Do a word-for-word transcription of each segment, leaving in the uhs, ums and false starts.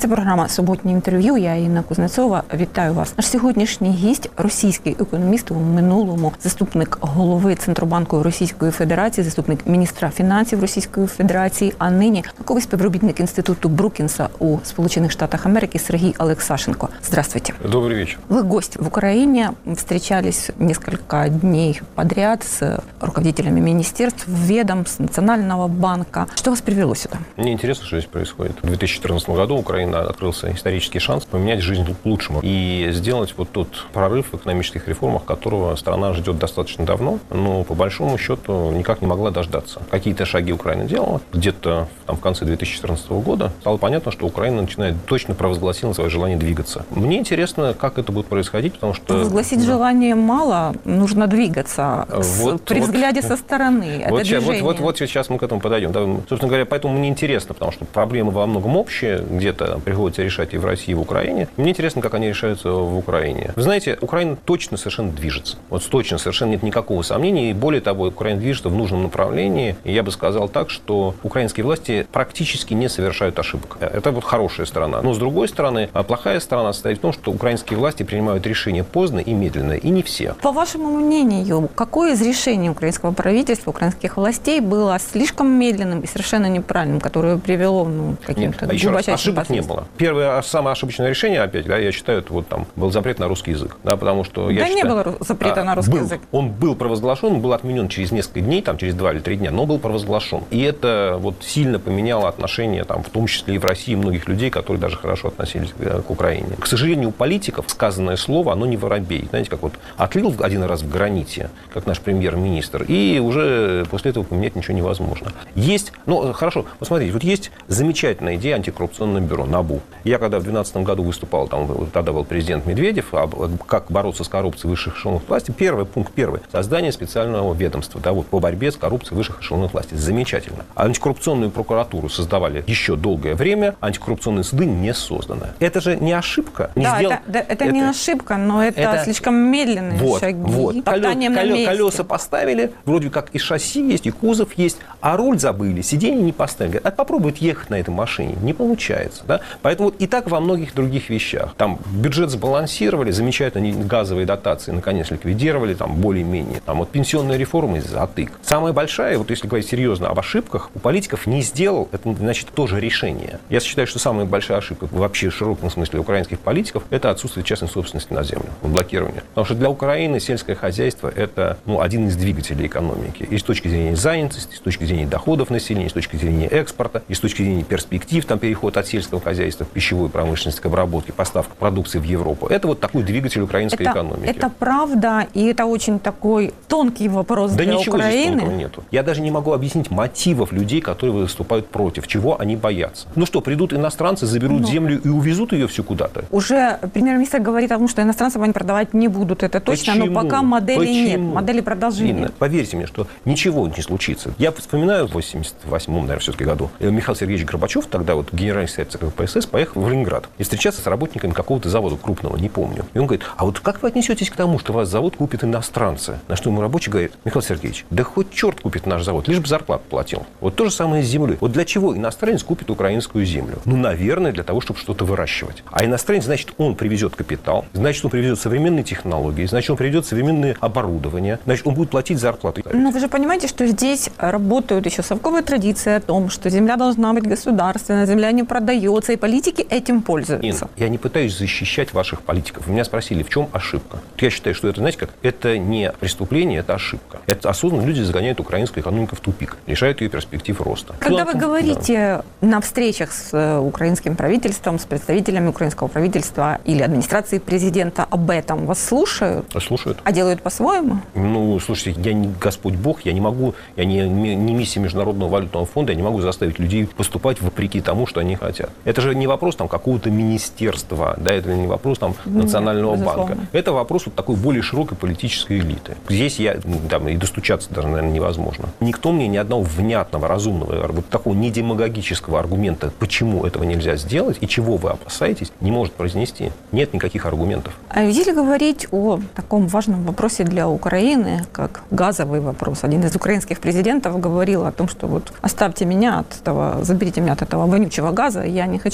Це програма «Суботнє інтерв'ю». Я Інна Кузнецова. Вітаю вас. Наш сьогоднішній гість – російський економіст, у минулому заступник голови Центробанку Російської Федерації, заступник міністра фінансів Російської Федерації, а нині науковий співробітник Інституту Брукінса у Сполучених Штатах Америки Сергей Алексашенко. Здравствуйте. Добрый вечер. Вы гость в Украине, встречались несколько дней подряд с руководителями министерств, ведомств, Национального банка. Что вас привело сюда? Мне интересно, что здесь происходит. В две тысячи четырнадцатом году Украина открылся исторический шанс поменять жизнь к лучшему и сделать вот тот прорыв в экономических реформах, которого страна ждет достаточно давно, но по большому счету никак не могла дождаться. Какие-то шаги Украина делала. Где-то там, в конце две тысячи четырнадцатого года стало понятно, что Украина начинает точно провозгласила свое желание двигаться. Мне интересно, как это будет происходить, потому что... Провозгласить да. желание мало, нужно двигаться вот, при вот, взгляде со стороны. Вот, это сейчас, вот, вот, вот сейчас мы к этому подойдем. Да, собственно говоря, поэтому мне интересно, потому что проблемы во многом общие, где-то приходится решать и в России, и в Украине. Мне интересно, как они решаются в Украине. Вы знаете, Украина точно совершенно движется. Вот точно, совершенно нет никакого сомнения. И более того, Украина движется в нужном направлении. И я бы сказал так, что украинские власти практически не совершают ошибок. Это вот хорошая сторона. Но, с другой стороны, плохая сторона состоит в том, что украинские власти принимают решения поздно и медленно. И не все. По вашему мнению, какое из решений украинского правительства, украинских властей было слишком медленным и совершенно неправильным, которое привело ну, к каким-то глубочайшим ошибок не было. Первое, самое ошибочное решение, опять, да, я считаю, это вот там был запрет на русский язык. Да, потому что, я да считаю, не было запрета на русский был, язык. Он был провозглашен, был отменен через несколько дней, там, через два или три дня, но был провозглашен. И это вот сильно поменяло отношение, там, в том числе и в России, многих людей, которые даже хорошо относились к Украине. К сожалению, у политиков сказанное слово, оно не воробей. Знаете, как вот отлил один раз в граните, как наш премьер-министр, и уже после этого поменять ничего невозможно. Есть, ну, хорошо, посмотрите, вот есть замечательная идея антикоррупционного бюро, НАБУ. Я когда в две тысячи двенадцатом году выступал, там, тогда был президент Медведев, как бороться с коррупцией в высших эшелонах власти, первый пункт, первый, создание специального ведомства, да, вот, по борьбе с коррупцией в высших эшелонах власти. Замечательно. Антикоррупционную прокуратуру создавали еще долгое время, антикоррупционные суды не созданы. Это же не ошибка. Не да, сдел... это, да, это, это не ошибка, но это, это... слишком медленные вот, шаги. Вот. Колес, колес, колеса поставили, вроде как и шасси есть, и кузов есть, а руль забыли, сиденье не поставили. А попробуют ехать на этой машине. Не получается. Да? Поэтому вот и так во многих других вещах. Там бюджет сбалансировали, замечательно газовые дотации наконец ликвидировали, там более-менее. Там вот пенсионная реформа затык. Самая большая, вот если говорить серьезно об ошибках, у политиков не сделал, это значит тоже решение. Я считаю, что самая большая ошибка вообще в широком смысле украинских политиков – это отсутствие частной собственности на землю, блокирование. Потому что для Украины сельское хозяйство – это ну, один из двигателей экономики. И с точки зрения занятости, и с точки зрения доходов населения, и с точки зрения экспорта, и с точки зрения перспектив, там переход от сельского хозяйства к пищевой промышленности, к обработке, поставка продукции в Европу. Это вот такой двигатель украинской это, экономики. Это правда, и это очень такой тонкий вопрос да для ничего Украины. Здесь тонкого нету. Я даже не могу объяснить мотивов людей, которые выступают против, чего они боятся. Ну что, придут иностранцы, заберут ну, землю и увезут ее всю куда-то? Уже премьер-министр говорит о том, что иностранцам они продавать не будут, это точно, Почему? но пока модели Почему? нет, модели продолжения. Инна, поверьте мне, что ничего не случится. Я вспоминаю в восемьдесят восьмом, наверное, все-таки году Михаил Сергеевич Горбачев, тогда вот генеральный секретарь КПСС, поехал в Ленинград и встречаться с работниками какого-то завода крупного, не помню. И он говорит, а вот как вы отнесетесь к тому, что вас завод купит иностранцы? На что ему рабочий говорит, Михаил Сергеевич, да хоть черт купит наш завод, лишь бы зарплату платил. Вот то же самое с землей. Вот для чего иностранец купит украинскую землю? Ну, наверное, для того, чтобы что-то выращивать. А иностранец, значит, он привезет капитал, значит, он привезет современные технологии, значит, он привезет современное оборудование, значит, он будет платить зарплату. Но вы же понимаете, что здесь работают еще совковые традиции о том, что земля должна быть государственная, земля не продается, и политики этим пользуются. Инна, я не пытаюсь защищать ваших политиков. Меня спросили, в чем ошибка? Я считаю, что это, знаете как, это не преступление, это ошибка. Это осознанно люди загоняют украинскую экономику в тупик, лишают ее перспектив роста. Когда ну, вы говорите да. на встречах с украинским правительством, с представителями украинского правительства или администрации президента об этом, вас слушают? Слушают. А делают по-своему? Ну, слушайте, я не Господь Бог, я не могу, я не, не миссия Международного валютного фонда, я не могу заставить людей поступать вопреки тому, что они хотят. Это же не вопрос там какого-то министерства, да, это не вопрос там Национального Нет, банка. Это вопрос вот такой более широкой политической элиты. Здесь я там и достучаться даже, наверное, невозможно. Никто мне ни одного внятного, разумного, вот такого недемагогического аргумента, почему этого нельзя сделать и чего вы опасаетесь, не может произнести. Нет никаких аргументов. А если говорить о таком важном вопросе для Украины, как газовый вопрос, один из украинских президентов говорил о том, что вот оставьте меня от этого, заберите меня от этого вонючего газа, я не хочу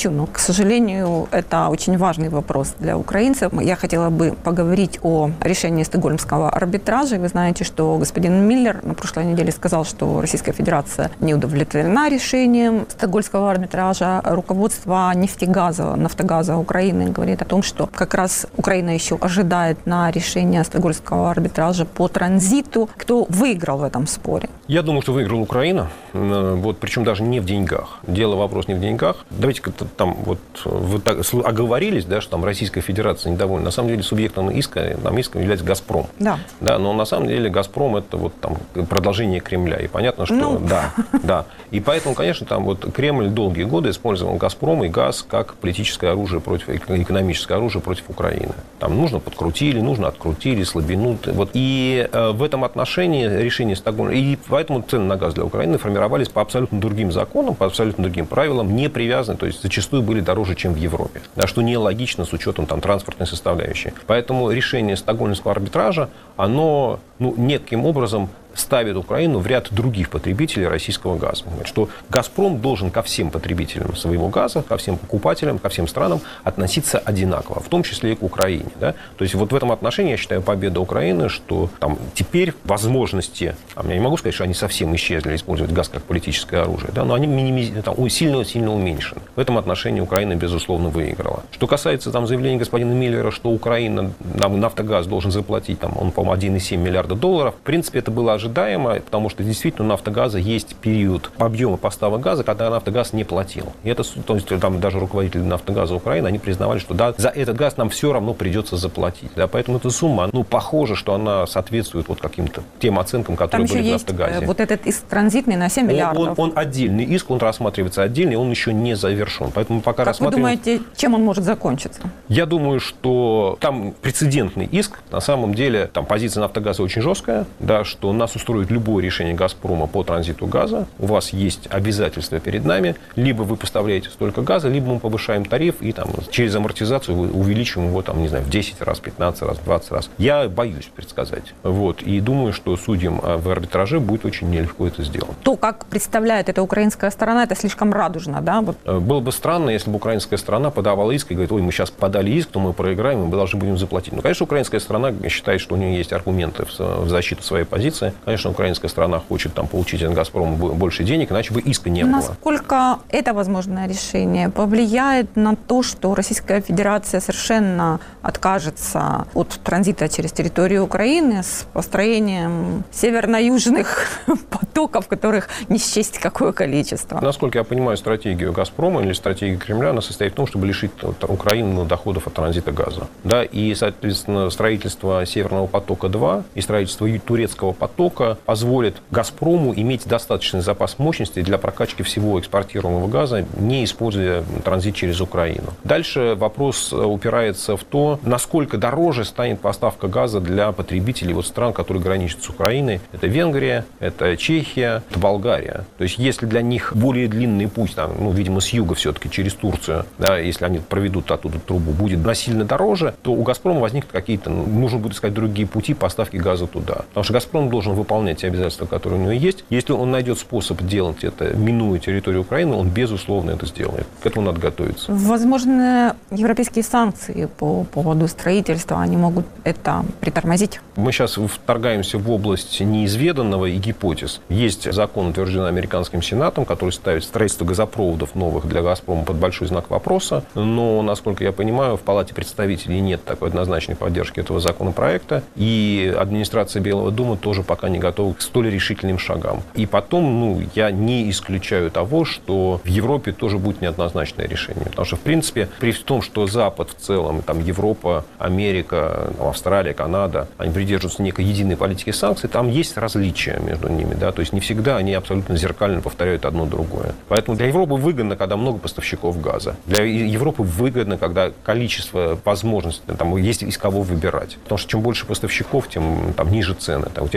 хочу, но, к сожалению, это очень важный вопрос для украинцев. Я хотела бы поговорить о решении Стокгольмского арбитража. Вы знаете, что господин Миллер на прошлой неделе сказал, что Российская Федерация не удовлетворена решением Стокгольмского арбитража. Руководство нефтегаза, нафтогаза Украины говорит о том, что как раз Украина еще ожидает на решение Стокгольмского арбитража по транзиту. Кто выиграл в этом споре? Я думаю, что выиграла Украина, вот, причем даже не в деньгах. Дело, вопрос не в деньгах. Давайте как-то там вот вы так оговорились, да, что там Российская Федерация недовольна. На самом деле субъектом иска, там, иском является «Газпром». Да. Да, но на самом деле «Газпром» — это вот там продолжение Кремля. И понятно, что ну. да, да. И поэтому, конечно, там вот Кремль долгие годы использовал «Газпром» и газ как политическое оружие против, экономическое оружие против Украины. Там нужно подкрутили, нужно открутили, слабинут. Вот. И э, в этом отношении решение Стокгольма, и поэтому цены на газ для Украины формировались по абсолютно другим законам, по абсолютно другим правилам, не привязаны, то есть зачастую были дороже, чем в Европе. Да, что нелогично с учетом там, транспортной составляющей. Поэтому решение Стокгольмского арбитража, оно ну, неким образом ставит Украину в ряд других потребителей российского газа. Что «Газпром» должен ко всем потребителям своего газа, ко всем покупателям, ко всем странам относиться одинаково, в том числе и к Украине. Да? То есть вот в этом отношении я считаю победа Украины, что там теперь возможности, а я не могу сказать, что они совсем исчезли, использовать газ как политическое оружие, да? Но они сильно-сильно уменьшены. В этом отношении Украина, безусловно, выиграла. Что касается там, заявления господина Миллера, что Украина, нам «Нафтогаз» должен заплатить, там, он, по-моему, один и семь миллиарда долларов, в принципе, это было ожидаемо, потому что действительно у «Нафтогаза» есть период объема поставок газа, когда «Нафтогаз» не платил. И это, то есть, там даже руководители «Нафтогаза» Украины, они признавали, что да, за этот газ нам все равно придется заплатить. Да, поэтому эта сумма, ну, похоже, что она соответствует вот каким-то тем оценкам, которые там были в есть «Нафтогазе». Вот этот иск транзитный на семь миллиардов. Он, он, он отдельный иск, он рассматривается отдельно, и он еще не завершен. Поэтому пока как рассматриваем... вы думаете, чем он может закончиться? Я думаю, что там прецедентный иск. На самом деле там позиция «Нафтогаза» очень жесткая, да, что нас устроит любое решение «Газпрома» по транзиту газа. У вас есть обязательства перед нами. Либо вы поставляете столько газа, либо мы повышаем тариф и там, через амортизацию увеличиваем его там, не знаю, в десять раз, пятнадцать раз, двадцать раз. Я боюсь предсказать. Вот. И думаю, что судьям в арбитраже будет очень нелегко это сделать. То, как представляет это украинская сторона, это слишком радужно, да? Вот. Было бы странно, если бы украинская сторона подавала иск и говорит: ой, мы сейчас подали иск, то мы проиграем, и мы должны будем заплатить. Ну, конечно, украинская сторона считает, что у нее есть аргументы в защиту своей позиции. Конечно, украинская сторона хочет там, получить от «Газпрома» больше денег, иначе бы иска не было. Насколько это возможное решение повлияет на то, что Российская Федерация совершенно откажется от транзита через территорию Украины с построением северно-южных потоков, которых не счесть какое количество? Насколько я понимаю, стратегию «Газпрома» или стратегия Кремля, она состоит в том, чтобы лишить Украину доходов от транзита газа. Да, и, соответственно, строительство «Северного потока-два» и строительство турецкого потока позволит «Газпрому» иметь достаточный запас мощности для прокачки всего экспортируемого газа, не используя транзит через Украину. Дальше вопрос упирается в то, насколько дороже станет поставка газа для потребителей вот стран, которые граничат с Украиной. Это Венгрия, это Чехия, это Болгария. То есть, если для них более длинный путь, там, ну, видимо, с юга все-таки через Турцию, да, если они проведут оттуда трубу, будет насильно дороже, то у «Газпрома» возникнут какие-то, ну, нужно будет искать другие пути поставки газа туда. Потому что «Газпром» должен выполнять те обязательства, которые у него есть. Если он найдет способ делать это, минуя территорию Украины, он, безусловно, это сделает. К этому надо готовиться. Возможно, европейские санкции по поводу строительства, они могут это притормозить? Мы сейчас вторгаемся в область неизведанного и гипотез. Есть закон, утвержденный американским Сенатом, который ставит строительство газопроводов новых для «Газпрома» под большой знак вопроса. Но, насколько я понимаю, в Палате представителей нет такой однозначной поддержки этого законопроекта. И администрация Белого дома тоже пока не готова к столь решительным шагам. И потом, ну, я не исключаю того, что в Европе тоже будет неоднозначное решение. Потому что, в принципе, при том, что Запад в целом, там Европа, Америка, Австралия, Канада, они придерживаются некой единой политики санкций, там есть различия между ними. Да? То есть не всегда они абсолютно зеркально повторяют одно другое. Поэтому для Европы выгодно, когда много поставщиков газа. Для Европы выгодно, когда количество возможностей, там есть из кого выбирать. Потому что чем больше поставщиков, тем там, ниже цены. Там, у тебя есть возможность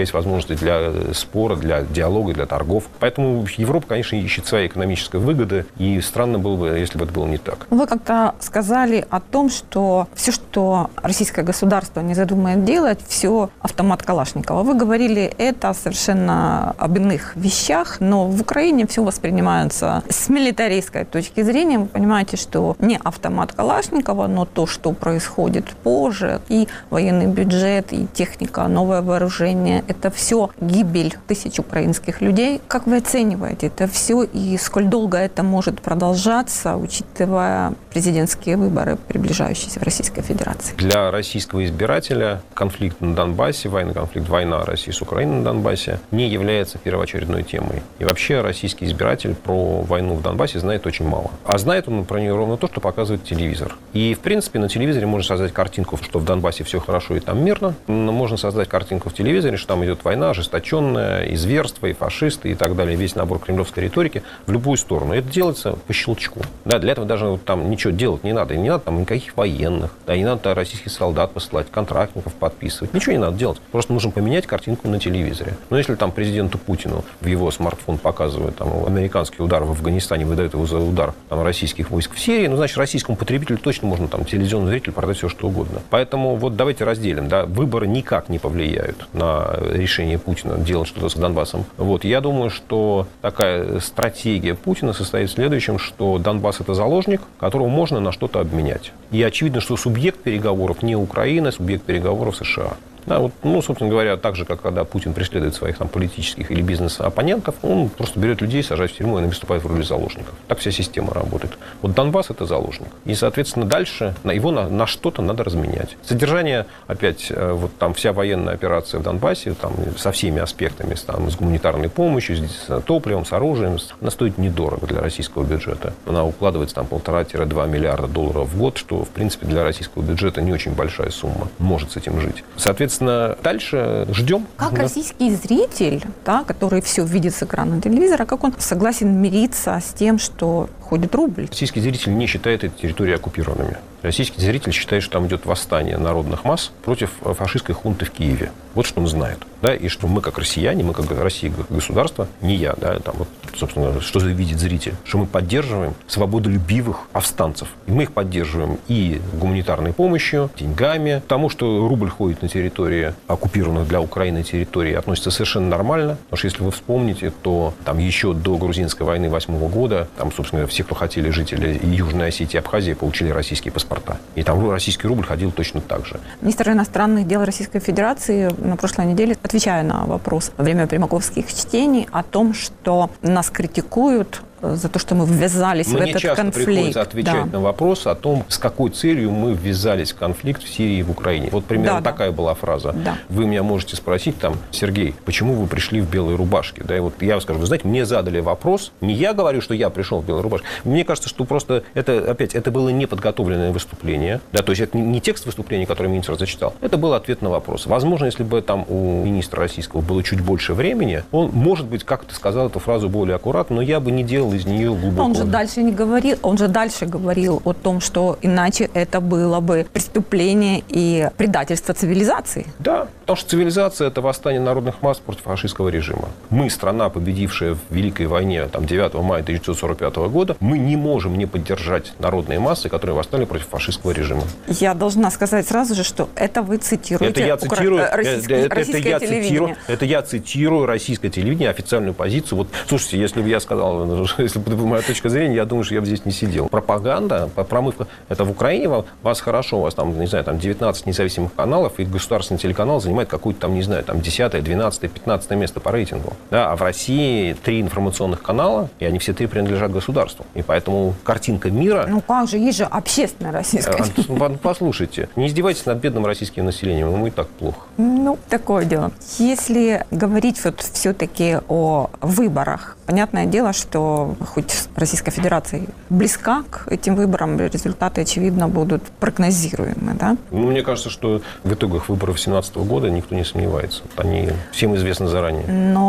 возможности для спора, для диалога, для торгов. Поэтому Европа, конечно, ищет свои экономические выгоды, и странно было бы, если бы это было не так. Вы как-то сказали о том, что все, что российское государство не задумает делать, все автомат Калашникова. Вы говорили это совершенно об иных вещах, но в Украине все воспринимается с милитаристской точки зрения. Вы понимаете, что не автомат Калашникова, но то, что происходит позже, и военный бюджет, и техника, новое вооружение, это все гибель тысяч украинских людей. Как вы оцениваете это все, и сколь долго это может продолжаться, учитывая президентские выборы, приближающиеся в Российской Федерации? Для российского избирателя конфликт на Донбассе, военный конфликт, война России с Украиной на Донбассе не является первоочередной темой. И вообще российский избиратель про войну в Донбассе знает очень мало. А знает он про нее ровно то, что показывает телевизор. И, в принципе, на телевизоре можно создать картинку, что в Донбассе все хорошо и там мирно. Но можно создать картинку в телевизоре, что там идет война ожесточенная, и зверство, и фашисты, и так далее. Весь набор кремлевской риторики в любую сторону. Это делается по щелчку. Да, для этого даже вот, там ничего делать не надо. И не надо там никаких военных. Да, не надо российских солдат посылать, контрактников подписывать. Ничего не надо делать. Просто нужно поменять картинку на телевизоре. Но если там президенту Путину в его смартфон показывают там, американский удар в Афганистане, выдают его за удар там, российских войск в Сирии, ну, значит, российскому потребителю точно можно там телевизионный зритель продать все, что угодно. Поэтому вот давайте разделим. Да, выборы никак не повлияют на решение Путина делать что-то с Донбассом. Вот. Я думаю, что такая стратегия Путина состоит в следующем, что Донбасс – это заложник, которого можно на что-то обменять. И очевидно, что субъект переговоров не Украина, субъект переговоров США. Да, вот, ну, собственно говоря, так же, как когда Путин преследует своих там, политических или бизнес-оппонентов, он просто берет людей, сажает в тюрьму, и они выступают в роли заложников. Так вся система работает. Вот Донбасс – это заложник. И, соответственно, дальше его на, на что-то надо разменять. Содержание, опять, вот там вся военная операция в Донбассе, там, со всеми аспектами, там, с гуманитарной помощью, с топливом, с оружием, она стоит недорого для российского бюджета. Она укладывается там полтора-два миллиарда долларов в год, что, в принципе, для российского бюджета не очень большая сумма. Может с этим жить. Соответственно, дальше ждем. Как да. российский зритель, да, который все видит с экрана телевизора, как он согласен мириться с тем, что ходит рубль? Российский зритель не считает эти территории оккупированными. Российский зритель считает, что там идет восстание народных масс против фашистской хунты в Киеве. Вот что он знает. Да? И что мы, как россияне, мы, как Россия, как государство, не я, да, там, вот, собственно, что видит зритель, что мы поддерживаем свободолюбивых повстанцев. И мы их поддерживаем и гуманитарной помощью, деньгами. Потому что рубль ходит на территории оккупированных для Украины территорий, относится совершенно нормально. Потому что, если вы вспомните, то там еще до грузинской войны восьмого года, там, собственно, все, кто хотели жители Южной Осетии и Абхазии, получили российские паспорта. И там российский рубль ходил точно так же. Министр иностранных дел Российской Федерации на прошлой неделе, отвечая на вопрос во время примаковских чтений о том, что нас критикуют за то, что мы ввязались Мне в этот часто конфликт. приходится отвечать да. на вопрос о том, с какой целью мы ввязались в конфликт в Сирии и в Украине. Вот примерно да, такая да. была фраза. Да. Вы меня можете спросить, там, Сергей, почему вы пришли в белой рубашке? Да, и вот я вам скажу, вы знаете, мне задали вопрос, не я говорю, что я пришел в белой рубашке. Мне кажется, что просто это, опять, это было неподготовленное выступление. Да, то есть это не текст выступления, который министр зачитал, это был ответ на вопрос. Возможно, если бы там у министра российского было чуть больше времени, он, может быть, как-то сказал эту фразу более аккуратно, но я бы не делал из нее глубокого. Он же дальше не говорил, он же дальше говорил о том, что иначе это было бы преступление и предательство цивилизации. Да, потому что цивилизация – это восстание народных масс против фашистского режима. Мы, страна, победившая в Великой войне там, девятого мая тысяча девятьсот сорок пятого года, мы не можем не поддержать народные массы, которые восстали против фашистского режима. Я должна сказать сразу же, что это вы цитируете это я цитирую, укра... российское, это, российское это я телевидение. Цитирую, это я цитирую российское телевидение, официальную позицию. Вот, слушайте, если бы я сказал, если бы это была моя точка зрения, я думаю, что я бы здесь не сидел. Пропаганда, промывка, это в Украине вас хорошо, у вас там, не знаю, там девятнадцать независимых каналов, и государственный телеканал занимает какое-то там, не знаю, там десятое, двенадцатое, пятнадцатое место по рейтингу. Да, а в России три информационных канала, и они все три принадлежат государству. И поэтому картинка мира... Ну как же, есть же общественное российское. Послушайте, не издевайтесь над бедным российским населением, ему и так плохо. Ну, такое дело. Если говорить вот все-таки о выборах, понятное дело, что хоть Российская Федерация близка к этим выборам, результаты, очевидно, будут прогнозируемы, да? Ну, мне кажется, что в итогах выборов две тысячи семнадцатого года никто не сомневается. Они всем известны заранее. Но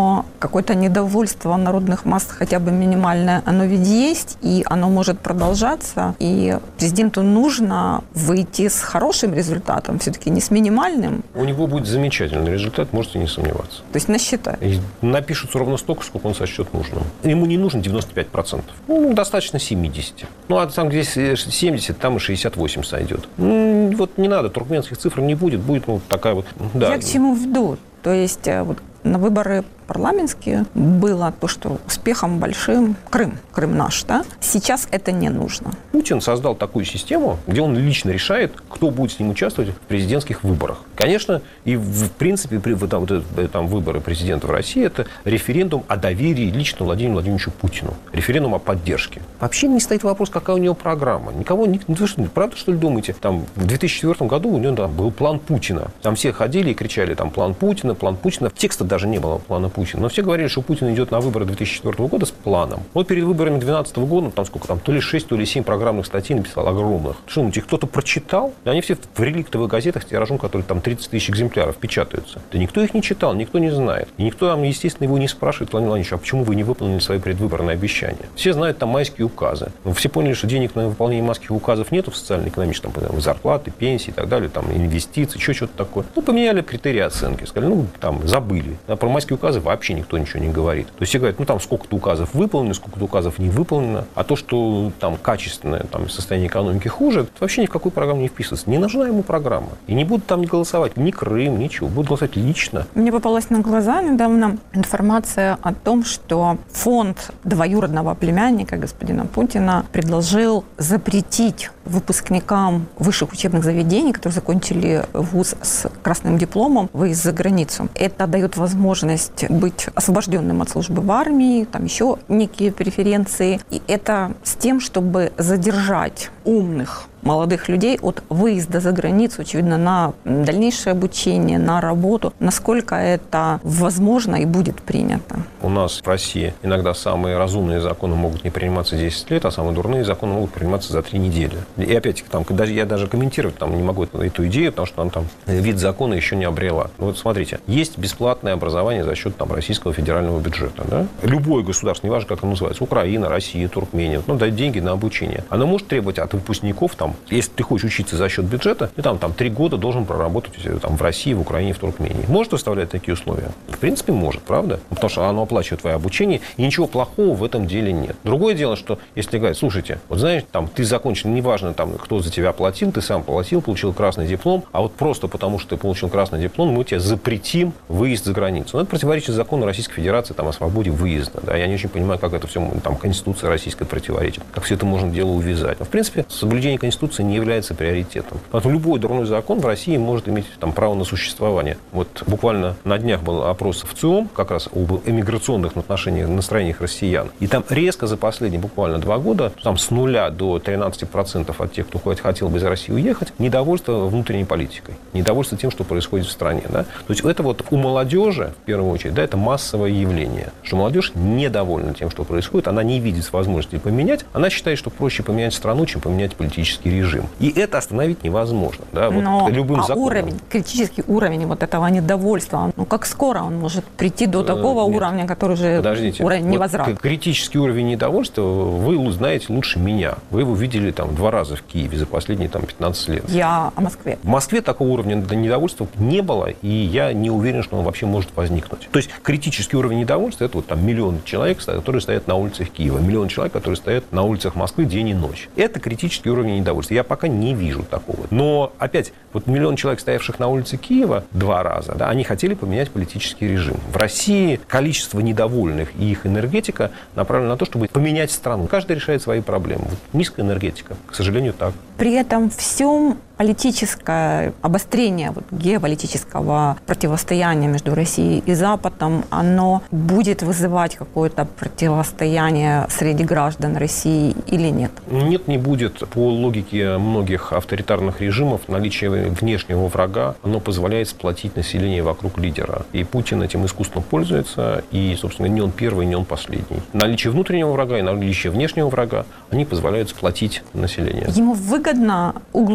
какое-то недовольство народных масс, хотя бы минимальное, оно ведь есть, и оно может продолжаться. И президенту нужно выйти с хорошим результатом, все-таки не с минимальным. У него будет замечательный результат, можете не сомневаться. То есть насчитать. И напишут ровно столько, сколько он сочтет нужным. Ему не нужно девяносто пять процентов. Ну, достаточно семьдесят. Ну, а там, где семьдесят, там и шестьдесят восемь сойдет. Ну, вот не надо, туркменских цифр не будет. Будет ну, такая вот... Да. Я к чему веду? То есть вот на выборы парламентские было то, что успехом большим Крым. Крым наш, да? Сейчас это не нужно. Путин создал такую систему, где он лично решает, кто будет с ним участвовать в президентских выборах. Конечно, и в принципе там, вот, там, выборы президента в России – это референдум о доверии лично Владимиру Владимировичу Путину. Референдум о поддержке. Вообще не стоит вопрос, какая у него программа. Никого, не, вы что, правда, что ли, думаете? Там, в две тысячи четвёртом году у него там, был план Путина. Там все ходили и кричали, там, план Путина, план Путина. Текста даже не было плана Путина. Но все говорили, что Путин идет на выборы две тысячи четвёртого года с планом. Вот перед выборами две тысячи двенадцатого года, там сколько там, то ли шесть, то ли семь программных статей написал, огромных. Что, ну, их кто-то прочитал? И они все в реликтовых газетах, тиражом, которые там тридцать тысяч экземпляров печатаются. Да никто их не читал, никто не знает. И никто, естественно, его не спрашивает, Владимир Владимирович, а почему вы не выполнили свои предвыборные обещания? Все знают там майские указы. Но все поняли, что денег на выполнение майских указов нету в социально-экономическом, там, зарплаты, пенсии и так далее, там, инвестиции, еще что-то такое. Ну, поменяли критерии оценки. Сказали, ну, там, забыли. А про майские указы вообще никто ничего не говорит. То есть все говорят, ну, там, сколько-то указов выполнено, сколько-то указов не выполнено. А то, что там качественное там, состояние экономики хуже, это вообще ни в какую программу не вписывается. Не нужна ему программа. И не будут там голосовать ни Крым, ничего. Будут голосовать лично. Мне попалась на глаза недавно информация о том, что фонд двоюродного племянника господина Путина предложил запретить выпускникам высших учебных заведений, которые закончили вуз с красным дипломом, выезд за границу. Это дает возможность быть освобожденным от службы в армии, там еще некие преференции. И это с тем, чтобы задержать умных молодых людей от выезда за границу, очевидно, на дальнейшее обучение, на работу. Насколько это возможно и будет принято? У нас в России иногда самые разумные законы могут не приниматься десять лет, а самые дурные законы могут приниматься за три недели. И опять-таки, там, даже, я даже комментировать там, не могу эту, эту идею, потому что она там вид закона еще не обрела. Вот смотрите, есть бесплатное образование за счет там, российского федерального бюджета. Да? Любое государство, неважно, как оно называется, Украина, Россия, Туркмения, ну, дать деньги на обучение. Оно может требовать от выпускников там, если ты хочешь учиться за счет бюджета, ты там, там три года должен проработать там, в России, в Украине, в Туркмении. Может выставлять такие условия? В принципе, может, правда? Потому что оно оплачивает твое обучение, и ничего плохого в этом деле нет. Другое дело, что если говорить, слушайте, вот знаешь, там, ты закончил, неважно, там, кто за тебя платил, ты сам платил, получил красный диплом, а вот просто потому, что ты получил красный диплом, мы тебе запретим выезд за границу. Но это противоречит закону Российской Федерации там, о свободе выезда. Да? Я не очень понимаю, как это все, там, Конституция российская противоречит, как все это можно дело увязать. Но, в принципе, соблюдение Конституции не является приоритетом. Поэтому любой дурной закон в России может иметь там, право на существование. Вот буквально на днях был опрос в ЦИОМ как раз об эмиграционных отношениях, настроениях россиян. И там резко за последние буквально два года, там с нуля до тринадцати процентов от тех, кто хотел бы из России уехать, недовольство внутренней политикой, недовольство тем, что происходит в стране. Да? То есть это вот у молодежи, в первую очередь, да, это массовое явление, что молодежь недовольна тем, что происходит, она не видит возможности поменять, она считает, что проще поменять страну, чем поменять политический режим. И это остановить невозможно. Да? Вот Но любым а законом. уровень, критический уровень вот этого недовольства, ну как скоро он может прийти до такого Нет. уровня, который уже Подождите. уровень невозврата? Вот критический уровень недовольства вы знаете лучше меня. Вы его видели там два раза в Киеве за последние там, пятнадцать лет. Я о Москве. В Москве такого уровня недовольства не было, и я не уверен, что он вообще может возникнуть. То есть критический уровень недовольства – это вот там миллион человек, которые стоят на улицах Киева, миллион человек, которые стоят на улицах Москвы день и ночь. Это критический уровень недовольства. Я пока не вижу такого. Но опять, вот миллион человек, стоявших на улице Киева два раза, да, они хотели поменять политический режим. В России количество недовольных и их энергетика направлена на то, чтобы поменять страну. Каждый решает свои проблемы. Вот низкая энергетика, к сожалению, так. При этом всем политическое обострение вот, геополитического противостояния между Россией и Западом, оно будет вызывать какое-то противостояние среди граждан России или нет? Нет, не будет. По логике многих авторитарных режимов наличие внешнего врага, оно позволяет сплотить население вокруг лидера. И Путин этим искусственно пользуется, и, собственно, не он первый, не он последний. Наличие внутреннего врага и наличие внешнего врага, они позволяют сплотить население. Ему выгодно углублять это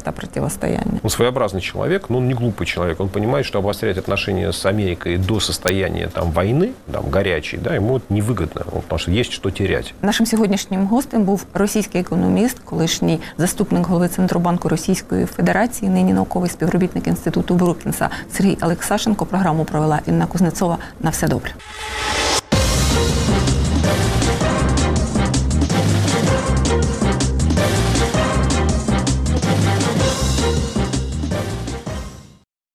карта противостояния. Он своеобразный человек, но он не глупый человек. Он понимает, что обострять отношения с Америкой до состояния там, войны, там, горячей, да, ему это невыгодно, потому что есть что терять. Нашим сьогоднішнім гостем був російський економіст, колишній заступник голови Центробанку Російської Федерації, нині науковий співробітник Інституту Брукінса Сергій Олексашенко. Програму провела Інна Кузнецова. На все добре.